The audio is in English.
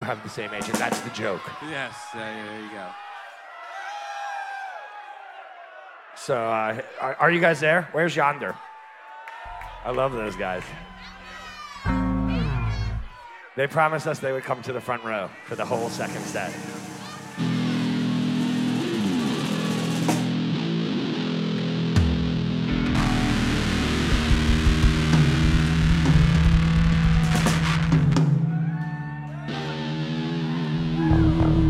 have the same agent. That's the joke. Yes, there you go. So, are you guys there? Where's Yonder? I love those guys. They promised us they would come to the front row for the whole second set.